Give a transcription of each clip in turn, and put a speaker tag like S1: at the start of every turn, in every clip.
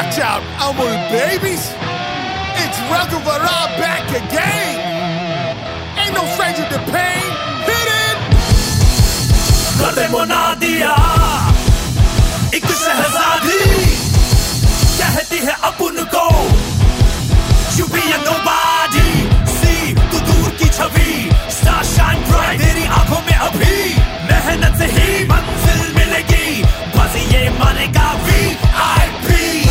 S1: Watch out, Amul babies. It's Raghu Vara back again. Ain't no stranger to pain. Hit it.
S2: कदे मुना दिया एक शहजादी कहती है अपन को You be a nobody. See तू दूर की छवि Star shine bright तेरी आंखों में अभी मेहनत से ही मंजिल मिलेगी बस ये मानेगा VIP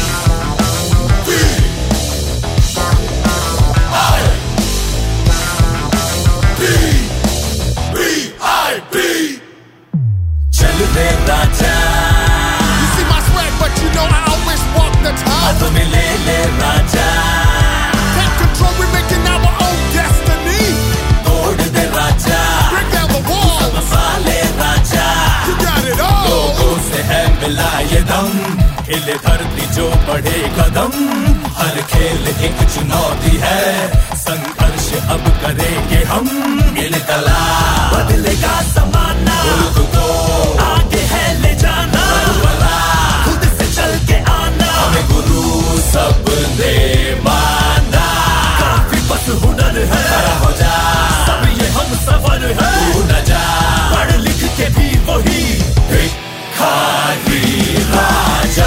S2: VIP चल रे राजा
S1: You see my swag, but you know I always walk the talk.
S2: हाथों में ले ले राजा
S1: Take control, we're making our own destiny.
S2: तोड़ दे राजा
S1: Break down the wall.
S2: मसाले राजा
S1: You got it all.
S2: लोगों से है मिला ये दम हिले धरती जो बढ़े कदम हर खेल एक चुनौती है संघर्ष अब करेंगे हम इनकला बदलेगा जमाना मुल्क को आगे है ले जाना खुद से चल के आना हमें गुरु सबने माना काफी बस हुनर है खड़ा हो जा सब ये हम सफर है तू न जा पढ़ लिख के भी वही भिखारी राजा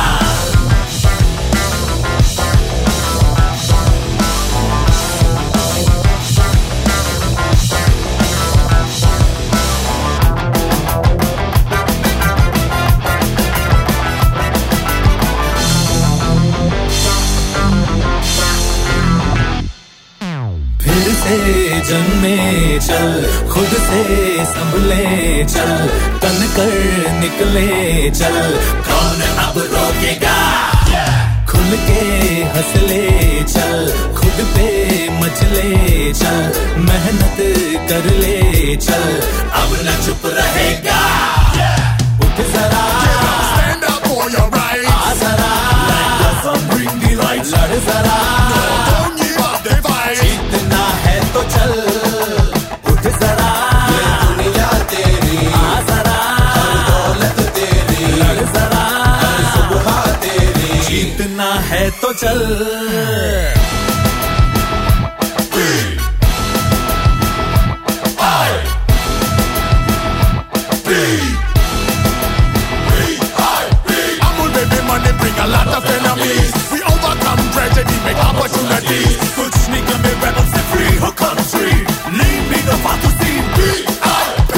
S2: फिर से जन्मे चल खुद से संभले चल तन कर निकले चल कौन अब रोकेगा खुल के हंसले चल खुद पे मचले चल मेहनत कर ले चल अब न चुप रहेगा उठ जरा
S1: Stand up for your rights.
S2: आ जरा Let the sun bring the light लड़ जरा
S1: Don't give up the fight.
S2: जीतना है तो चल उठ जरा ये दुनिया तेरी आ जरा हर दौलत तेरी लड़ जरा हर सुबह तेरी जीतना है तो चल
S1: Amul baby money bring a lot of enemies. We overcome tragedy, make opportunities.
S2: कुछ नहीं कमे rebels से free हो country leave me the far to see
S1: VIP.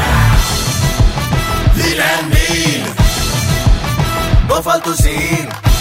S2: lean and mean no फालतू scene